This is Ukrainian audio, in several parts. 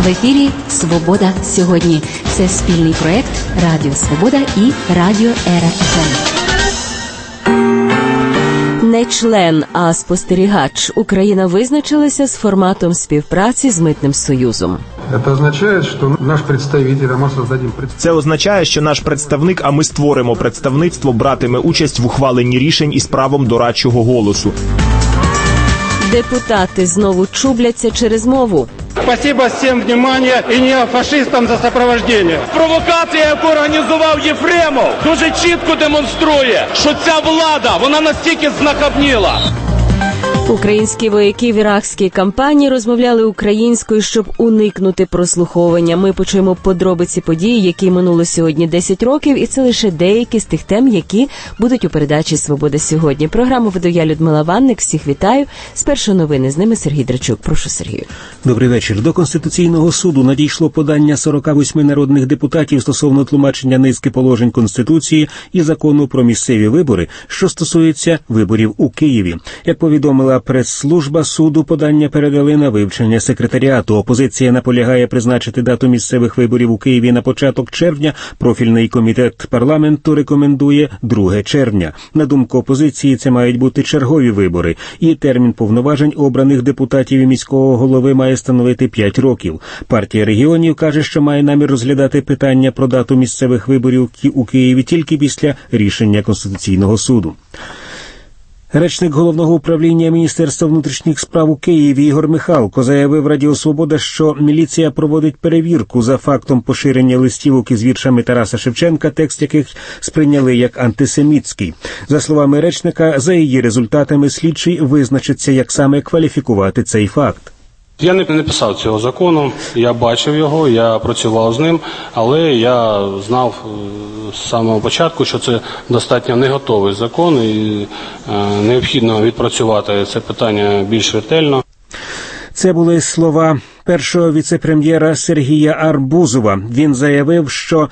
В ефірі «Свобода сьогодні». Це спільний проєкт Радіо Свобода і Радіо Ера ФМ. Не член, а спостерігач. Україна визначилася з форматом співпраці з Митним Союзом. Це означає, що наш представник, а ми створимо представництво, братиме участь в ухваленні рішень із правом дорадчого голосу. Депутати знову чубляться через мову. Спасибо всім внимание і неофашистам за сопровождение. Провокація, яку організував Єфремов, дуже чітко демонструє, що ця влада, вона настільки знахабніла. Українські вояки в іракській кампанії розмовляли українською, щоб уникнути прослуховування. Ми почуємо подробиці подій, які минуло сьогодні 10 років, і це лише деякі з тих тем, які будуть у передачі «Свобода сьогодні». Програму веду я, Людмила Ванник. Всіх вітаю. Спершу новини. З ними Сергій Драчук. Прошу, Сергію. Добрий вечір. До Конституційного суду надійшло подання 48 народних депутатів стосовно тлумачення низки положень Конституції і закону про місцеві вибори, що стосується виборів у Києві. Як повідомила прес-служба суду, подання передали на вивчення секретаріату. Опозиція наполягає призначити дату місцевих виборів у Києві на початок червня. Профільний комітет парламенту рекомендує 2 червня. На думку опозиції, це мають бути чергові вибори. І термін повноважень обраних депутатів і міського голови має становити 5 років. Партія регіонів каже, що має намір розглядати питання про дату місцевих виборів у Києві тільки після рішення Конституційного суду. Речник Головного управління Міністерства внутрішніх справ у Києві Ігор Михалко заявив Радіо Свобода, що міліція проводить перевірку за фактом поширення листівок із віршами Тараса Шевченка, текст яких сприйняли як антисемітський. За словами речника, за її результатами слідчий визначиться, як саме кваліфікувати цей факт. Я не писав цього закону, я бачив його, я працював з ним, але я знав з самого початку, що це достатньо не готовий закон і необхідно відпрацювати це питання більш ретельно. Це були слова першого віце-прем'єра Сергія Арбузова. Він заявив, що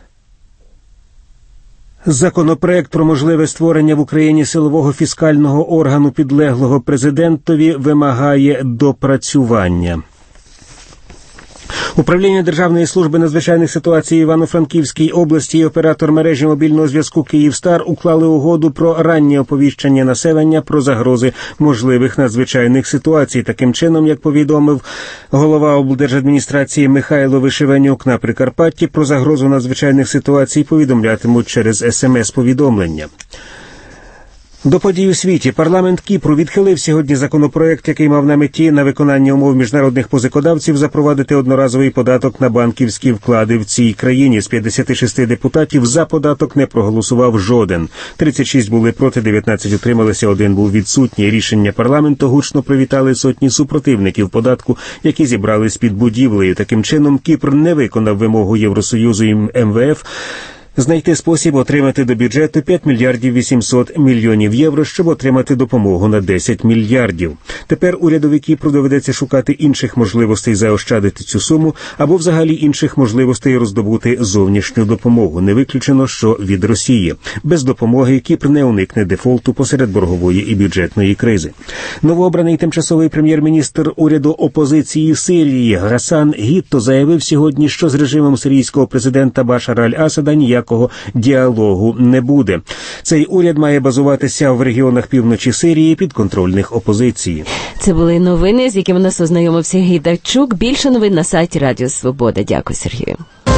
законопроект про можливе створення в Україні силового фіскального органу, підлеглого президентові, вимагає допрацювання. Управління Державної служби надзвичайних ситуацій Івано-Франківській області і оператор мережі мобільного зв'язку «Київстар» уклали угоду про раннє оповіщення населення про загрози можливих надзвичайних ситуацій. Таким чином, як повідомив голова облдержадміністрації Михайло Вишиванюк, на Прикарпатті про загрозу надзвичайних ситуацій повідомлятимуть через СМС-повідомлення. До подій у світі. Парламент Кіпру відхилив сьогодні законопроект, який мав на меті на виконання умов міжнародних позикодавців запровадити одноразовий податок на банківські вклади в цій країні. З 56 депутатів за податок не проголосував жоден. 36 були проти, 19 утрималися, 1 був відсутній. Рішення парламенту гучно привітали сотні супротивників податку, які зібрались під будівлею. Таким чином, Кіпр не виконав вимогу Євросоюзу і МВФ знайти спосіб отримати до бюджету 5 мільярдів 800 мільйонів євро, щоб отримати допомогу на 10 мільярдів. Тепер урядові Кіпру доведеться шукати інших можливостей заощадити цю суму або взагалі інших можливостей роздобути зовнішню допомогу. Не виключено, що від Росії. Без допомоги Кіпр не уникне дефолту посеред боргової і бюджетної кризи. Новообраний тимчасовий прем'єр-міністр уряду опозиції Сирії Гасан Гітто заявив сьогодні, що з режимом сирійського президента Башара аль-Асада ніякого діалогу не буде. Цей уряд має базуватися в регіонах півночі Сирії, підконтрольних опозиції. Це були новини, з якими нас ознайомив Сергій Драчук. Більше новин на сайті Радіо Свобода. Дякую, Сергію.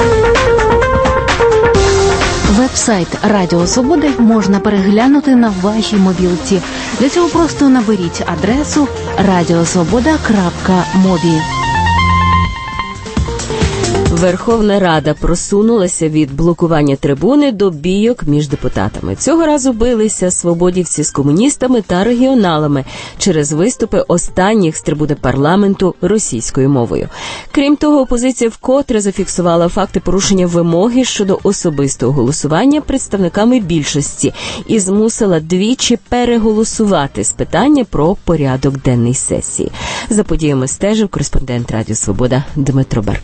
Веб-сайт Радіо Свободи можна переглянути на вашій мобілці. Для цього просто наберіть адресу radiosvoboda.mobi. Верховна Рада просунулася від блокування трибуни до бійок між депутатами. Цього разу билися свободівці з комуністами та регіоналами через виступи останніх з трибуни парламенту російською мовою. Крім того, опозиція вкотре зафіксувала факти порушення вимоги щодо особистого голосування представниками більшості і змусила двічі переголосувати з питання про порядок денний сесії. За подіями стежив кореспондент Радіо Свобода Дмитро Баркар.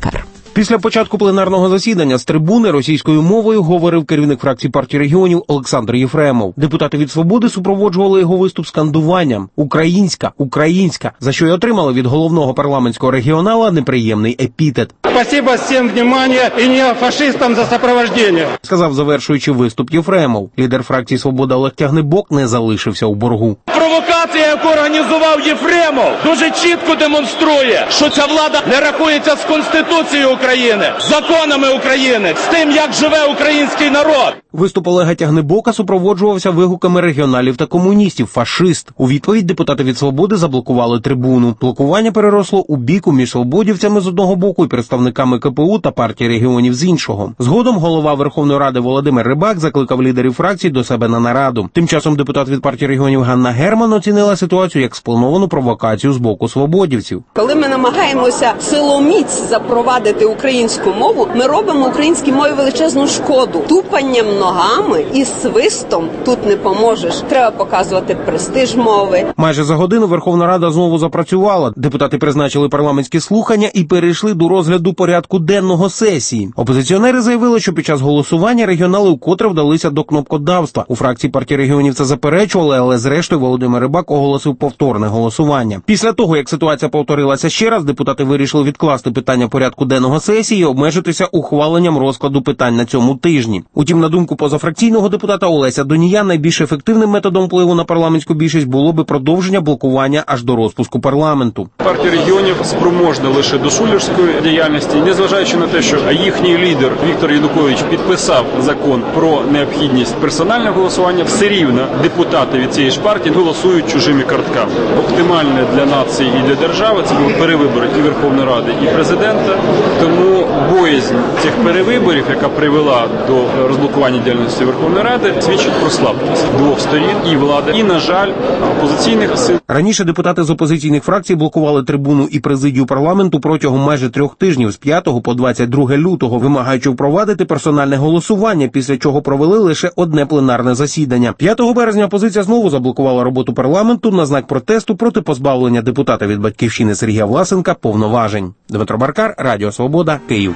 Після початку пленарного засідання з трибуни російською мовою говорив керівник фракції партії регіонів Олександр Єфремов. Депутати від «Свободи» супроводжували його виступ скандуванням «Українська! Українська!», за що й отримали від головного парламентського регіонала неприємний епітет. Спасибо всем внимание и неофашистам за сопровождение. Сказав, завершуючи виступ, Єфремов. Лідер фракції «Свобода» Олег Тягнебок не залишився у боргу. Провокація, яку організував Єфремов, дуже чітко демонструє, що ця влада не рахується з Конституцією України, законами України, з тим, як живе український народ. Виступ Олега Тягнебока супроводжувався вигуками регіоналів та комуністів «фашист». У відповідь депутати від «Свободи» заблокували трибуну. Блокування переросло у бійку між свободівцями з одного боку і представниками КПУ та партії регіонів з іншого. Згодом голова Верховної Ради Володимир Рибак закликав лідерів фракцій до себе на нараду. Тим часом депутат від партії регіонів Ганна Герман оцінила ситуацію як сплановану провокацію з боку свободівців. Коли ми намагаємося силоміць запровадити українську мову, ми робимо українській мові величезну шкоду. Тупанням ногами і свистом тут не поможеш. Треба показувати престиж мови. Майже за годину Верховна Рада знову запрацювала. Депутати призначили парламентські слухання і перейшли до розгляду порядку денного сесії. Опозиціонери заявили, що під час голосування регіонали вкотре вдалися до кнопкодавства. У фракції партії регіонів це заперечували, але зрештою Володимир Рибак оголосив повторне голосування. Після того, як ситуація повторилася ще раз, депутати вирішили відкласти питання порядку денного сесії і обмежитися ухваленням розкладу питань на цьому тижні. Утім, на думку позафракційного депутата Олеся Донія, найбільш ефективним методом впливу на парламентську більшість було би продовження блокування аж до розпуску парламенту. Партія регіонів спроможна лише до шулерської діяльності, незважаючи на те, що їхній лідер Віктор Янукович підписав закон про необхідність персонального голосування, все рівно депутати від цієї ж партії голосують чужими картками. Оптимальне для нації і для держави це були перевибори і Верховної Ради, і президента. Тому боязнь цих перевиборів, яка привела до розблокування діяльності Верховної Ради, свідчить про слабкість двох сторін – і влади, і, на жаль, опозиційних сил. Раніше депутати з опозиційних фракцій блокували трибуну і президію парламенту протягом майже 3 тижнів з 5 по 22 лютого, вимагаючи впровадити персональне голосування, після чого провели лише одне пленарне засідання. 5 березня опозиція знову заблокувала роботу парламенту на знак протесту проти позбавлення депутата від «Батьківщини» Сергія Власенка повноважень. Дмитро Баркар, Радіо Свобода, Київ.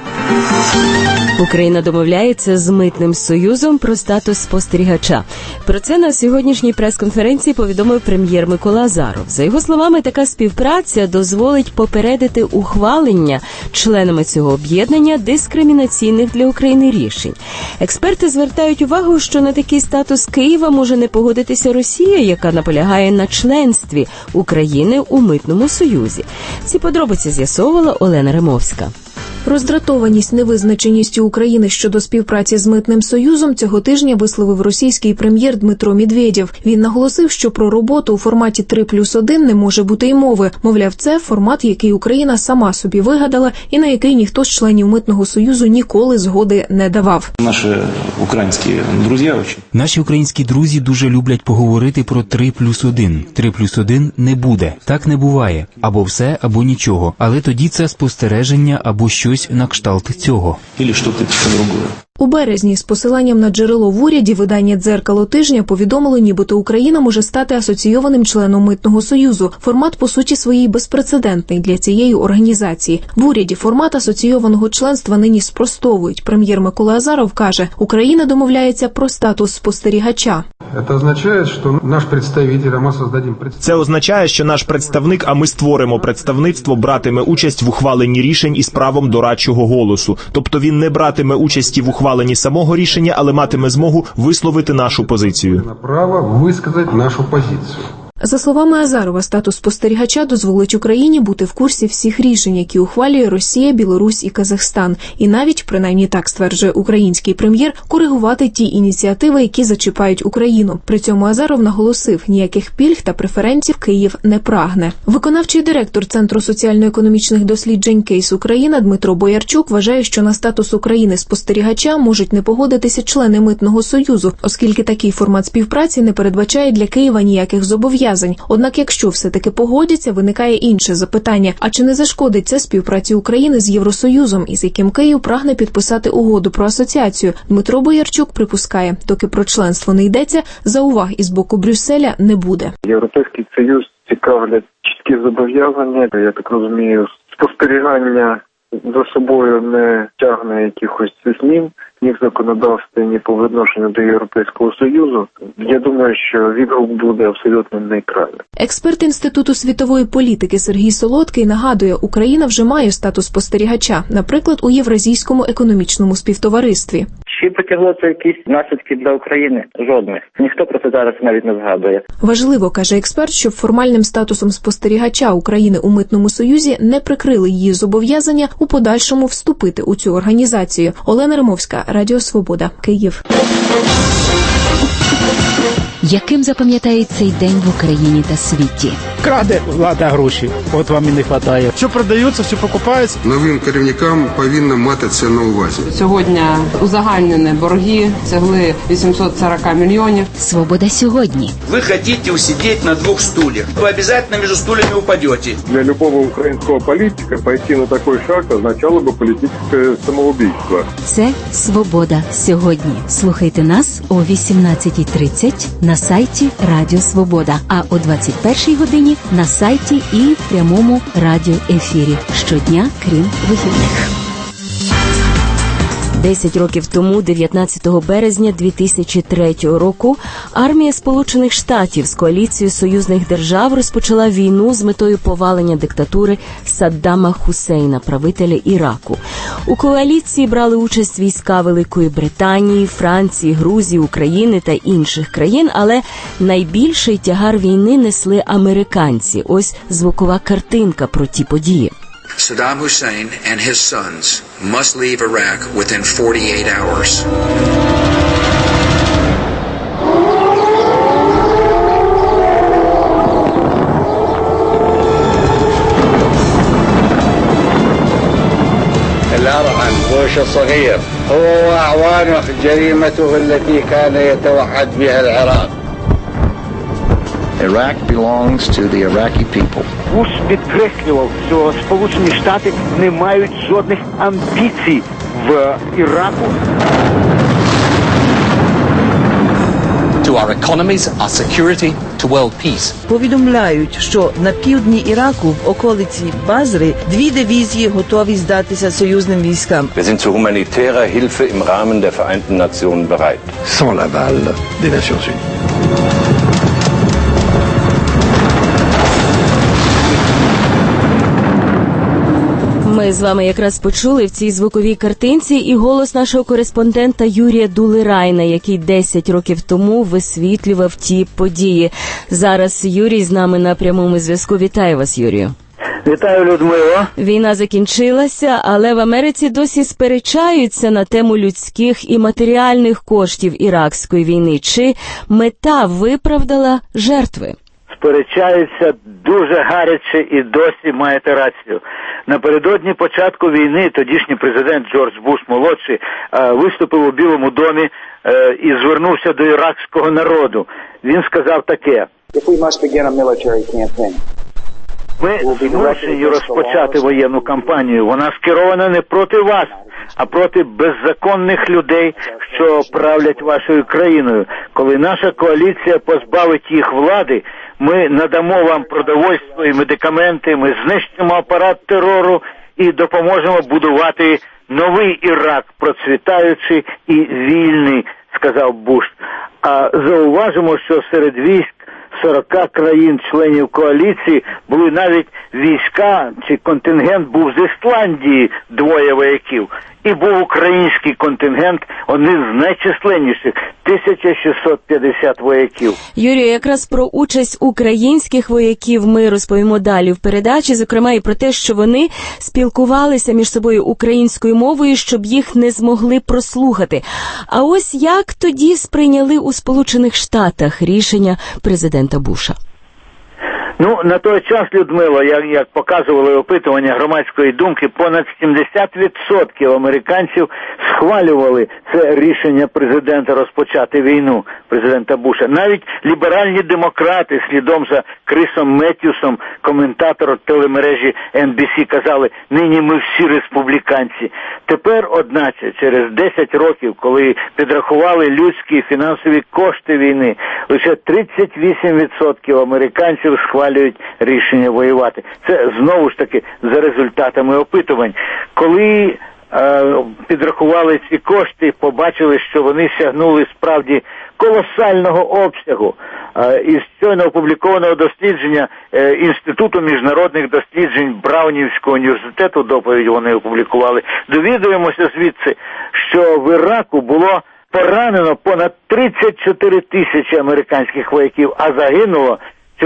Україна домовляється з Митним союзом про статус спостерігача. Про це на сьогоднішній прес-конференції повідомив прем'єр Микола Азаров. За його словами, така співпраця дозволить попередити ухвалення членами цього об'єднання дискримінаційних для України рішень. Експерти звертають увагу, що на такий статус Києва може не погодитися Росія, яка наполягає на членстві України у Митному союзі. Ці подробиці з'ясовувала Олена Римовська. Роздратованість невизначеністю України щодо співпраці з Митним союзом цього тижня висловив російський прем'єр Дмитро Медведєв. Він наголосив, що про роботу у форматі 3+1 не може бути й мови. Мовляв, це формат, який Україна сама собі вигадала і на який ніхто з членів Митного союзу ніколи згоди не давав. Наші українські друзі дуже люблять поговорити про 3+1. 3+1 не буде. Так не буває. Або все, або нічого. Але тоді це спостереження або щось на кшталт цього. У березні з посиланням на джерело в уряді видання «Дзеркало тижня» повідомило, нібито Україна може стати асоційованим членом Митного союзу. Формат, по суті своїй, безпрецедентний для цієї організації. В уряді формат асоційованого членства нині спростовують. Прем'єр Микола Азаров каже, Україна домовляється про статус спостерігача. Це означає, що наш представник, а ми створимо представництво, братиме участь в ухваленні рішень із правом дорадчого голосу. Тобто він не братиме участі в ухваленні самого рішення, але матиме змогу висловити нашу позицію. За словами Азарова, статус спостерігача дозволить Україні бути в курсі всіх рішень, які ухвалює Росія, Білорусь і Казахстан. І навіть, принаймні так стверджує український прем'єр, коригувати ті ініціативи, які зачіпають Україну. При цьому Азаров наголосив, ніяких пільг та преференцій Київ не прагне. Виконавчий директор Центру соціально-економічних досліджень «Кейс Україна» Дмитро Боярчук вважає, що на статус України спостерігача можуть не погодитися члени Митного союзу, оскільки такий формат співпраці не передбачає для Києва ніяких зобов'язань. Однак, якщо все-таки погодяться, виникає інше запитання. А чи не зашкодить це співпраці України з Євросоюзом, із яким Київ прагне підписати угоду про асоціацію? Дмитро Боярчук припускає, доки про членство не йдеться, зауваг із боку Брюсселя не буде. Європейський Союз цікавлять чіткі зобов'язання, я так розумію, спостерігання за собою не тягне якихось змін ні в законодавстві, ні по відношенню до Європейського Союзу. Я думаю, що відгук буде абсолютно нейтральний. Експерт Інституту світової політики Сергій Солодкий нагадує, Україна вже має статус спостерігача, наприклад, у Євразійському економічному співтоваристві. Чи потягло це якісь наслідки для України? Жодних. Ніхто про це зараз навіть не згадує. Важливо, каже експерт, щоб формальним статусом спостерігача України у Митному Союзі не прикрили її зобов'язання у подальшому вступити у цю організацію. Олена Римовська, Радіо Свобода, Київ. Яким запам'ятають цей день в Україні та світі? Краде влада гроші, от вам і не вистачає. Що продаються, що покупають. Новим керівникам повинно мати це на увазі. Сьогодні узагальнені борги сягли 840 мільйонів. Свобода сьогодні. Ви хочете усидіти на двох стульях. Ви обов'язково між стульями упадете. Для любого українського політика пойти на такий шаг означало б політичне самоубійство. Це «Свобода сьогодні». Слухайте нас о 18:30 на сайті Радіо Свобода, а о 21:00 годині на сайті і в прямому радіоефірі. Щодня, крім вихідних. 10 років тому, 19 березня 2003 року, армія Сполучених Штатів з коаліцією союзних держав розпочала війну з метою повалення диктатури Саддама Хусейна, правителя Іраку. У коаліції брали участь війська Великої Британії, Франції, Грузії, України та інших країн, але найбільший тягар війни несли американці. Ось звукова картинка про ті події. Saddam Hussein and his sons must leave Iraq within 48 hours. الأرهن بوش الصغير هو وأعوانه جريمته التي كان يتوعد بها العراق. Iraq belongs to the Iraqi people. Буш підкреслював, що Сполучені Штати не мають жодних амбіцій в Іраку. To our economies, our security, to world peace. Повідомляють, що на півдні Іраку в околиці Базри 2 дивізії готові здатися союзним військам. Wir sind zur humanitärer Hilfe im Rahmen der Vereinten Nationen bereit. Sans l'aval des Nations Unies. Ми з вами якраз почули в цій звуковій картинці і голос нашого кореспондента Юрія Дулирайна, який 10 років тому висвітлював ті події. Зараз Юрій з нами на прямому зв'язку. Вітаю вас, Юрію. Вітаю, Людмило. Війна закінчилася, але в Америці досі сперечаються на тему людських і матеріальних коштів іракської війни. Чи мета виправдала жертви? Сперечаються дуже гаряче і досі маєте рацію. Напередодні початку війни тодішній президент Джордж Буш-молодший виступив у Білому домі і звернувся до іракського народу. Він сказав таке: ми змушені розпочати воєнну кампанію. Вона скерована не проти вас, а проти беззаконних людей, що правлять вашою країною. Коли наша коаліція позбавить їх влади, ми надамо вам продовольство і медикаменти, ми знищимо апарат терору і допоможемо будувати новий Ірак, процвітаючий і вільний, сказав Буш. А зауважимо, що серед військ 40 країн-членів коаліції були навіть війська, чи контингент був з Ісландії 2 вояків. І був український контингент, один з найчисленніших, 1650 вояків. Юрію, якраз про участь українських вояків ми розповімо далі в передачі, зокрема і про те, що вони спілкувалися між собою українською мовою, щоб їх не змогли прослухати. А ось як тоді сприйняли у Сполучених Штатах рішення президента Буша? Ну, на той час, Людмила, як показували опитування громадської думки, понад 70% американців схвалювали це рішення президента розпочати війну, президента Буша. Навіть ліберальні демократи, слідом за Крисом Меттьюсом, коментатор телемережі NBC, казали: нині ми всі республіканці. Тепер, одначе, через 10 років, коли підрахували людські і фінансові кошти війни, лише 38% американців схвалювали ухвалюють рішення воювати. Це знову ж таки за результатами опитувань. Коли підрахували ці кошти, побачили, що вони сягнули справді колосального обсягу. Із щойно опублікованого дослідження Інституту міжнародних досліджень Браунівського університету, доповідь вони опублікували, довідуємося звідси, що в Іраку було поранено понад 34 тисячі американських вояків, а загинуло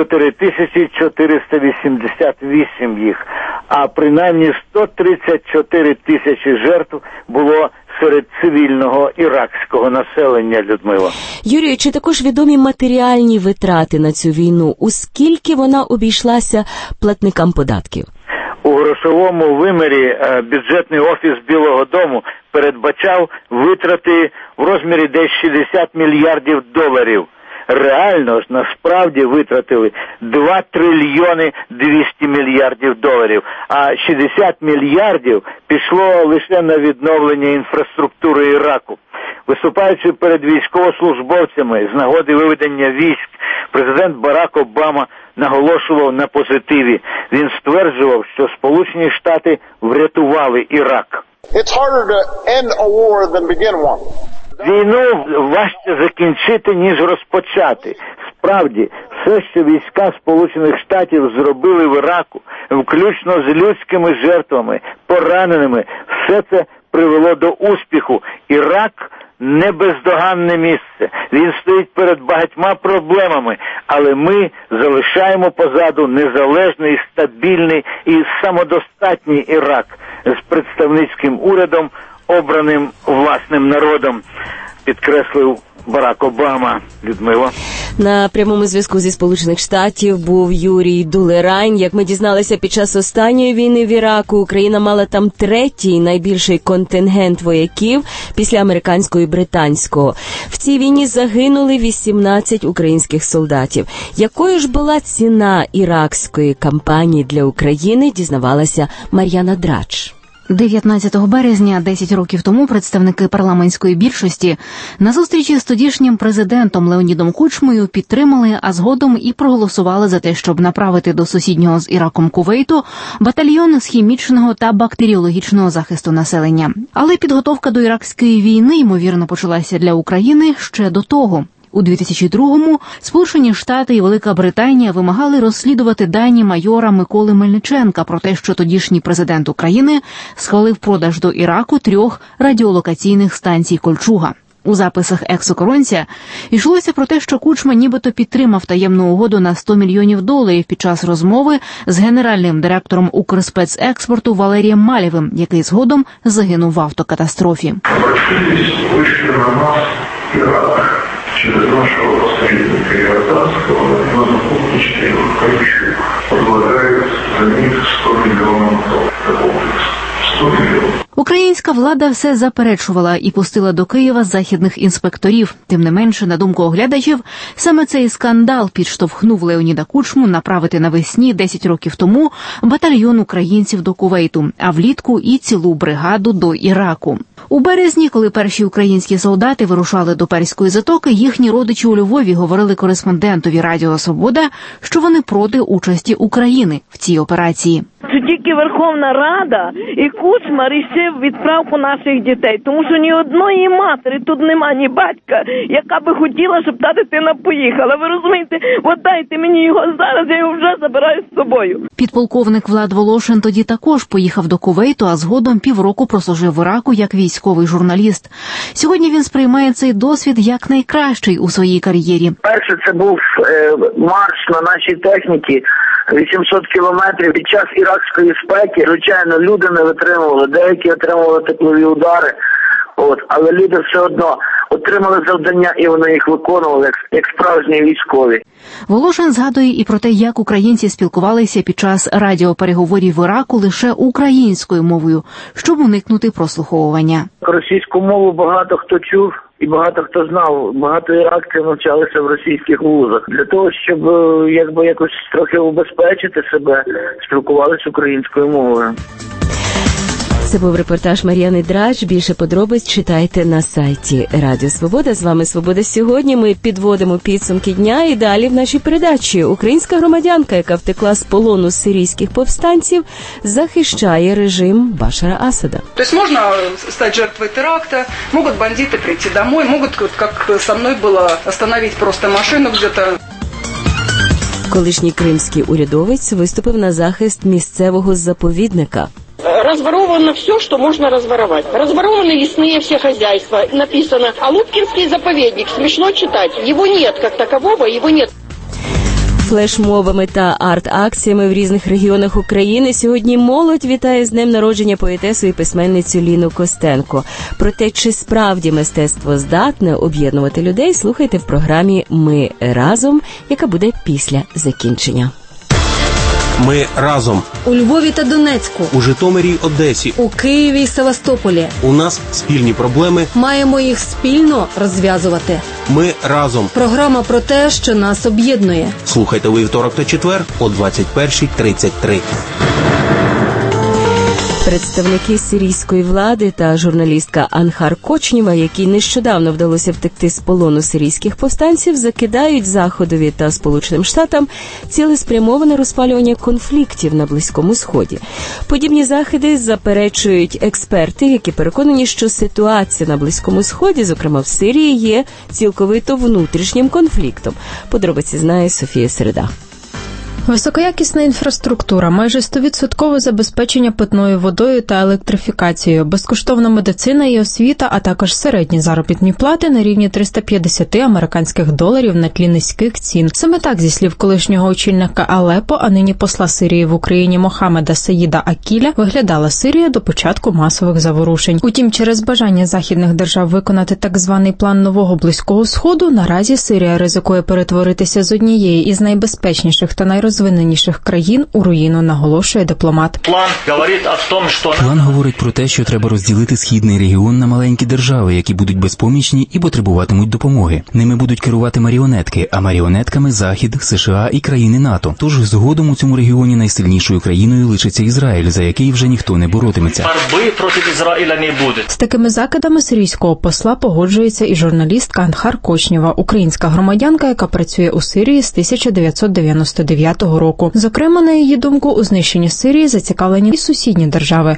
4488 їх, а принаймні 134 тисячі жертв було серед цивільного іракського населення, Людмила. Юрію, чи також відомі матеріальні витрати на цю війну? У скільки вона обійшлася платникам податків? У грошовому вимірі бюджетний офіс Білого дому передбачав витрати в розмірі десь 60 мільярдів доларів. Реально ж насправді витратили 2 трильйони 200 мільярдів доларів, а 60 мільярдів пішло лише на відновлення інфраструктури Іраку. Виступаючи перед військовослужбовцями з нагоди виведення військ, президент Барак Обама наголошував на позитиві. Він стверджував, що Сполучені Штати врятували Ірак. Війну важче закінчити, ніж розпочати. Справді, все, що війська Сполучених Штатів зробили в Іраку, включно з людськими жертвами, пораненими, все це привело до успіху. Ірак – не бездоганне місце. Він стоїть перед багатьма проблемами, але ми залишаємо позаду незалежний, стабільний і самодостатній Ірак з представницьким урядом, обраним власним народом, підкреслив Барак Обама. Людмила. На прямому зв'язку зі Сполучених Штатів був Юрій Дулерайн. Як ми дізналися, під час останньої війни в Іраку Україна мала там третій найбільший контингент вояків після американського і британського. В цій війні загинули 18 українських солдатів. Якою ж була ціна іракської кампанії для України, дізнавалася Мар'яна Драч. 19 березня, 10 років тому, представники парламентської більшості на зустрічі з тодішнім президентом Леонідом Кучмою підтримали, а згодом і проголосували за те, щоб направити до сусіднього з Іраком Кувейту батальйон з хімічного та бактеріологічного захисту населення. Але підготовка до іракської війни, ймовірно, почалася для України ще до того. У 2002-му Сполучені Штати і Велика Британія вимагали розслідувати дані майора Миколи Мельниченка про те, що тодішній президент України схвалив продаж до Іраку 3 радіолокаційних станцій «Кольчуга». У записах екс-охоронця йшлося про те, що Кучма нібито підтримав таємну угоду на $100 мільйонів під час розмови з генеральним директором Укрспецекспорту Валерієм Малєвим, який згодом загинув в автокатастрофі. Через нашего посредника Иорданского на публичные рукавичи предлагают за них $100 миллионов комплекс. 100 миллионов. Українська влада все заперечувала і пустила до Києва західних інспекторів. Тим не менше, на думку оглядачів, саме цей скандал підштовхнув Леоніда Кучму направити навесні 10 років тому батальйон українців до Кувейту, а влітку і цілу бригаду до Іраку. У березні, коли перші українські солдати вирушали до Перської затоки, їхні родичі у Львові говорили кореспондентові Радіо Свобода, що вони проти участі України в цій операції. Це тільки Верховна Рада і Кучма рішив відправку наших дітей, тому що ні одної матері тут нема, ні батька, яка би хотіла, щоб та дитина поїхала. Ви розумієте, от дайте мені його зараз, я його вже забираю з собою. Підполковник Влад Волошин тоді також поїхав до Кувейту, а згодом півроку прослужив в Іраку як військовий журналіст. Сьогодні він сприймає цей досвід як найкращий у своїй кар'єрі. Перше, це був марш на нашій техніці 800 кілометрів під час іракської спеки. Звичайно, люди не витримували, деякі отримували теплові удари, але люди все одно отримали завдання і вони їх виконували як справжні військові. Волошин згадує і про те, як українці спілкувалися під час радіопереговорів в Іраку лише українською мовою, щоб уникнути прослуховування. Російську мову багато хто чув і багато хто знав. Багато іракців навчалися в російських вузах. Для того, щоб якось трохи убезпечити себе, спілкувалися українською мовою. Це був репортаж Мар'яни Драч. Більше подробиць читайте на сайті Радіо Свобода. З вами «Свобода сьогодні». Ми підводимо підсумки дня і далі в нашій передачі. Українська громадянка, яка втекла з полону сирійських повстанців, захищає режим Башара Асада. Тобто можна стати жертвою теракта, можуть бандити прийти домой, можуть, як со мною було, остановити просто машину где-то. Колишній кримський урядовець виступив на захист місцевого заповідника. Разворовано все, что можно разворовать. Разворованы лесные все хозяйства. Написано «Алупкинский заповедник». Смешно читать. Его нет как такового, его нет. Флешмобами та арт-акціями в різних регіонах України сьогодні молодь вітає з днем народження поетесу і письменницю Ліну Костенко. Про те, чи справді мистецтво здатне об'єднувати людей, слухайте в програмі «Ми разом», яка буде після закінчення. Ми разом. У Львові та Донецьку. У Житомирі, Одесі. У Києві і Севастополі. У нас спільні проблеми. Маємо їх спільно розв'язувати. Ми разом. Програма про те, що нас об'єднує. Слухайте у вівторок та четвер о 21:33. Представники сирійської влади та журналістка Анхар Кочнєва, якій нещодавно вдалося втекти з полону сирійських повстанців, закидають Заходові та Сполученим Штатам цілеспрямоване розпалювання конфліктів на Близькому Сході. Подібні заходи заперечують експерти, які переконані, що ситуація на Близькому Сході, зокрема в Сирії, є цілковито внутрішнім конфліктом. Подробиці знає Софія Середа. Високоякісна інфраструктура, майже 100% забезпечення питною водою та електрифікацією, безкоштовна медицина і освіта, а також середні заробітні плати на рівні $350 американських на тлі низьких цін. Саме так, зі слів колишнього очільника Алеппо, а нині посла Сирії в Україні Мохаммеда Саїда Акіля, виглядала Сирія до початку масових заворушень. Утім, через бажання західних держав виконати так званий план нового Близького Сходу, наразі Сирія ризикує перетворитися з однієї із найбезпечніших та найрозвиненіших країн у руїну, наголошує дипломат. План говорить про те, що треба розділити східний регіон на маленькі держави, які будуть безпомічні і потребуватимуть допомоги. Ними будуть керувати маріонетки, а маріонетками Захід, США і країни НАТО. Тож згодом у цьому регіоні найсильнішою країною лишиться Ізраїль, за який вже ніхто не боротиметься. Боротьби проти Ізраїля не буде. З такими закидами сирійського посла погоджується і журналістка Анхар Кочнєва, українська громадянка, яка працює у Сирії з 1999 року. Зокрема, на її думку, у знищенні Сирії зацікавлені і сусідні держави.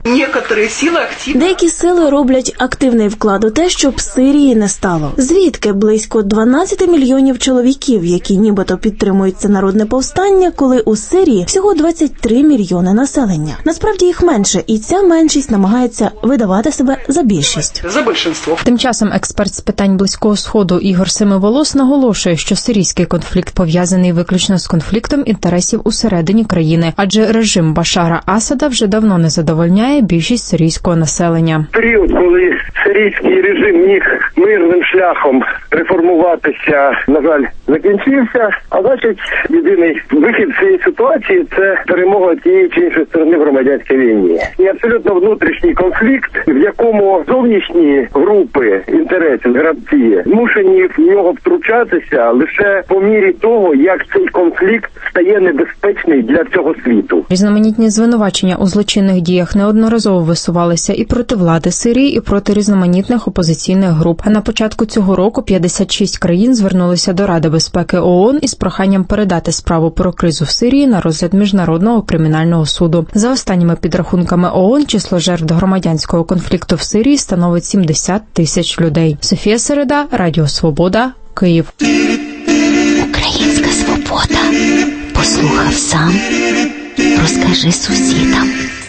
Деякі сили роблять активний вклад у те, щоб Сирії не стало. Звідки близько 12 мільйонів чоловіків, які нібито підтримують це народне повстання, коли у Сирії всього 23 мільйони населення. Насправді їх менше, і ця меншість намагається видавати себе за більшість. Тим часом експерт з питань Близького Сходу Ігор Семиволос наголошує, що сирійський конфлікт пов'язаний виключно з конфліктом інтересів усередині країни, адже режим Башара Асада вже давно не задовольняє більшість сирійського населення. Період, коли сирійський режим міг мирним шляхом реформуватися, на жаль, закінчився, а значить, єдиний вихід з цієї ситуації – це перемога тієї чи іншої сторони в громадянській війні. І абсолютно внутрішній конфлікт, в якому зовнішні групи інтересів, гравці, змушені в нього втручатися лише по мірі того, як цей конфлікт стає небезпечний для всього світу. Різноманітні звинувачення у злочинних діях неодноразово висувалися і проти влади Сирії, і проти різноманітних опозиційних груп. А на початку цього року 56 країн звернулися до Ради безпеки ООН із проханням передати справу про кризу в Сирії на розгляд Міжнародного кримінального суду. За останніми підрахунками ООН, число жертв громадянського конфлікту в Сирії становить 70 тисяч людей. Софія Середа, Радіо Свобода, Київ. Українська свобода. Послухав сам, розкажи сусідам.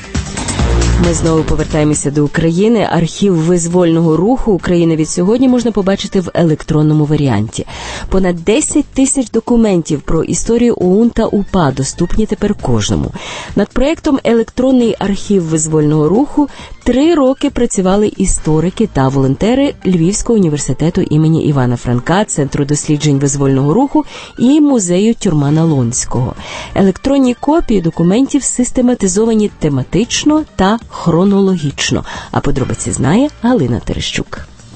Ми знову повертаємося до України. Архів визвольного руху України від сьогодні можна побачити в електронному варіанті. Понад 10 тисяч документів про історію ОУН та УПА доступні тепер кожному. Над проєктом «Електронний архів визвольного руху» 3 роки працювали історики та волонтери Львівського університету імені Івана Франка, Центру досліджень визвольного руху і музею Тюрмана Лонського. Електронні копії документів систематизовані тематично та хронологічно. А подробиці знає Галина Терещук.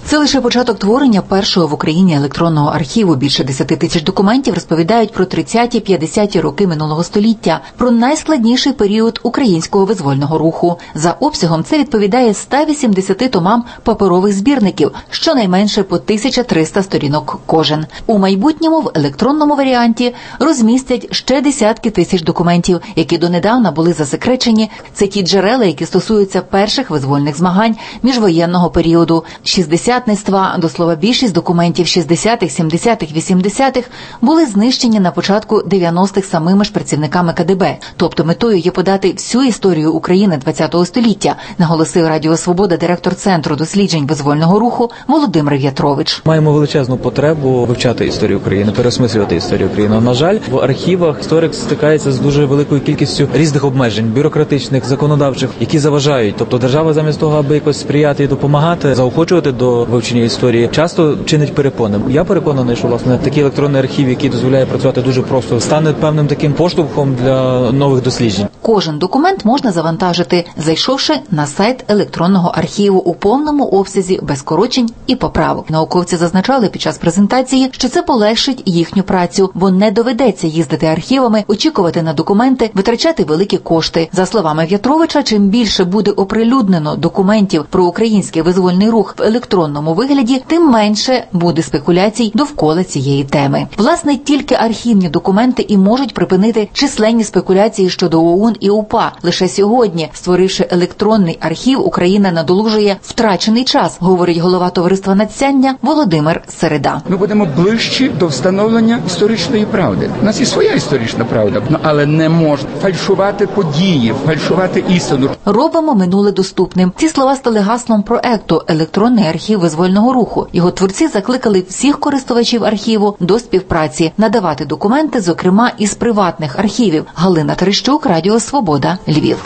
Це лише початок творення першого в Україні електронного архіву. Більше 10 тисяч документів розповідають про 30-50 роки минулого століття, про найскладніший період українського визвольного руху. За обсягом це відповідає 180 томам паперових збірників, щонайменше по 1300 сторінок кожен. У майбутньому в електронному варіанті розмістять ще десятки тисяч документів, які донедавна були засекречені. Це ті джерела, які стосуються перших визвольних змагань міжвоєнного періоду. Шістдесятництва, до слова, більшість документів 60-х, 70-х, 80-х були знищені на початку 90-х самими ж працівниками КДБ. Тобто метою є подати всю історію України ХХ століття, наголосив Радіо Свобода директор Центру досліджень визвольного руху Володимир В'ятрович. Маємо величезну потребу вивчати історію України, переосмислювати історію України. На жаль, в архівах історик стикається з дуже великою кількістю різних обмежень, бюрократичних, законодавчих, які заважають. Тобто держава замість того, аби якось сприяти і допомагати, заохочувати до вивчення історії, часто чинить перепони. Я переконаний, що, власне, такий електронний архів, який дозволяє працювати дуже просто, стане певним таким поштовхом для нових досліджень. Кожен документ можна завантажити, зайшовши на сайт електронного архіву у повному обсязі, без скорочень і поправок. Науковці зазначали під час презентації, що це полегшить їхню працю, бо не доведеться їздити архівами, очікувати на документи, витрачати великі кошти. За словами В'ятровича, чим більше буде оприлюднено документів про український визвольний рух в електронному вигляді, тим менше буде спекуляцій довкола цієї теми. Власне, тільки архівні документи і можуть припинити численні спекуляції щодо ОУН і УПА. Лише сьогодні, створивши електронний архів, Україна надолужує втрачений час, говорить голова товариства «Надсяння» Володимир Середа. Ми будемо ближчі до встановлення історичної правди. У нас є своя історична правда, але не можна фальшувати події, фальшувати істину. Робимо минуле доступним. Ці слова стали гаслом проекту «Електронний архів визвольного руху». Його творці закликали всіх користувачів архіву до співпраці, надавати документи, зокрема, із приватних архівів. Галина Терещук, Радіо Свобода, Львів.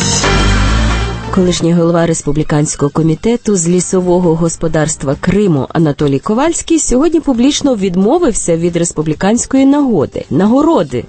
Колишній голова Республіканського комітету з лісового господарства Криму Анатолій Ковальський сьогодні публічно відмовився від республіканської нагороди.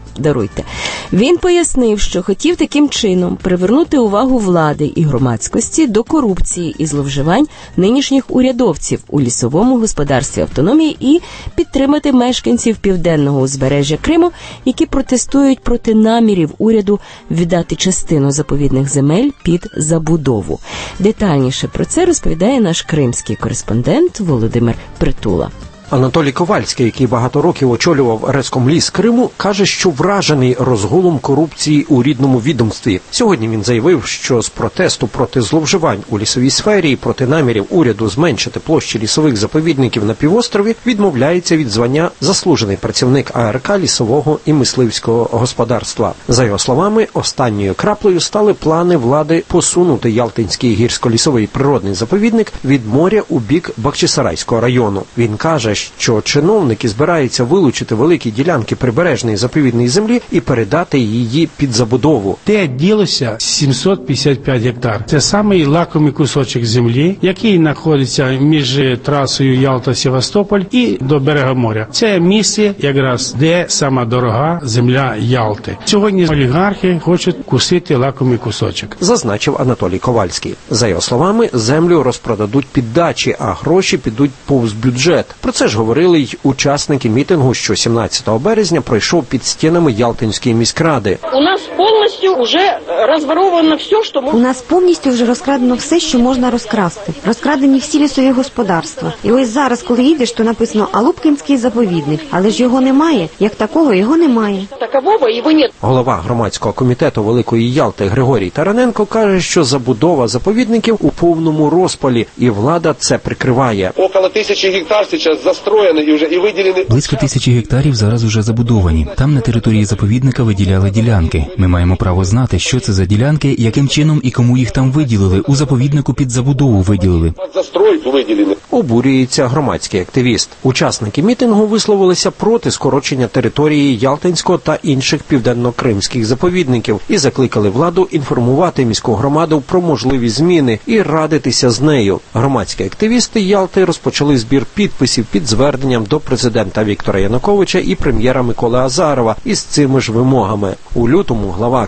Він пояснив, що хотів таким чином привернути увагу влади і громадськості до корупції і зловживань нинішніх урядовців у лісовому господарстві автономії і підтримати мешканців південного узбережжя Криму, які протестують проти намірів уряду віддати частину заповідних земель під забудову. Детальніше про це розповідає наш кримський кореспондент Володимир Притула. Анатолій Ковальський, який багато років очолював Рескомліс Криму, каже, що вражений розгулом корупції у рідному відомстві. Сьогодні він заявив, що з протесту проти зловживань у лісовій сфері і проти намірів уряду зменшити площі лісових заповідників на півострові відмовляється від звання заслужений працівник АРК лісового і мисливського господарства. За його словами, останньою краплею стали плани влади посунути Ялтинський гірсько-лісовий природний заповідник від моря у бік Бахчисарайського району. Він каже, що чиновники збираються вилучити великі ділянки прибережної заповідної землі і передати її під забудову. Де ділося 755 гектар. Це самий лакомий кусочок землі, який знаходиться між трасою Ялта-Севастополь і до берега моря. Це місце, якраз, де сама дорога земля Ялти. Сьогодні олігархи хочуть кусити лакомий кусочок. Зазначив Анатолій Ковальський. За його словами, землю розпродадуть під дачі, а гроші підуть повз бюджет. Про це ж говорили й учасники мітингу, що 17 березня пройшов під стінами Ялтинської міськради. У нас повністю вже розворовано все, що можна. У нас повністю вже розкрадено все, що можна розкрасти. Розкрадені всі лісові господарства. І ось зараз, коли їдеш, то написано Алупкінський заповідник. Але ж його немає. Як такого, його немає. Такового його нет. Голова громадського комітету Великої Ялти Григорій Тараненко каже, що забудова заповідників у повному розпалі, і влада це прикриває. Около 1000 гектар зараз застроєні і вже і виділені. Близько 1000 гектарів зараз уже забудовані. Там на території заповідника виділяли ділянки. Ми маємо право знати, що це за ділянки, яким чином і кому їх там виділили. У заповіднику під забудову виділили. Застройку виділили. Обурюється громадський активіст. Учасники мітингу висловилися проти скорочення території Ялтинського та інших південно-кримських заповідників і закликали владу інформувати міську громаду про можливі зміни і радитися з нею. Громадські активісти Ялти розпочали збір підписів під зверненням до президента Віктора Януковича і прем'єра Миколи Азарова із цими ж вимогами. У лютому глава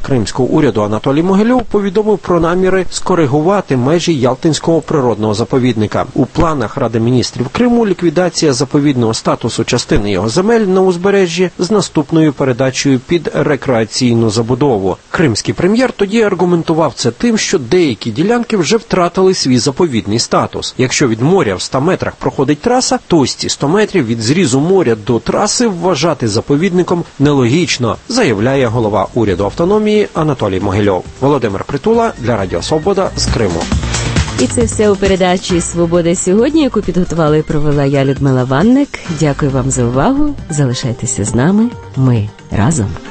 кримського уряду Анатолій Могильов повідомив про наміри скоригувати межі Ялтинського природного заповідника. У планах Ради міністрів Криму ліквідація заповідного статусу частини його земель на узбережжі з наступною передачею під рекреаційну забудову. Кримський прем'єр тоді аргументував це тим, що деякі ділянки вже втратили свій заповідний статус. Якщо від моря в 100 метрах проходить траса, то ось ці 100 метрів від зрізу моря до траси вважати заповідником нелогічно, заявляє голова уряду автономії Анатолій Могильов. Володимир Притула для Радіо Свобода з Криму. І це все у передачі «Свобода сьогодні», яку підготувала і провела я, Людмила Ванник. Дякую вам за увагу. Залишайтеся з нами. Ми разом.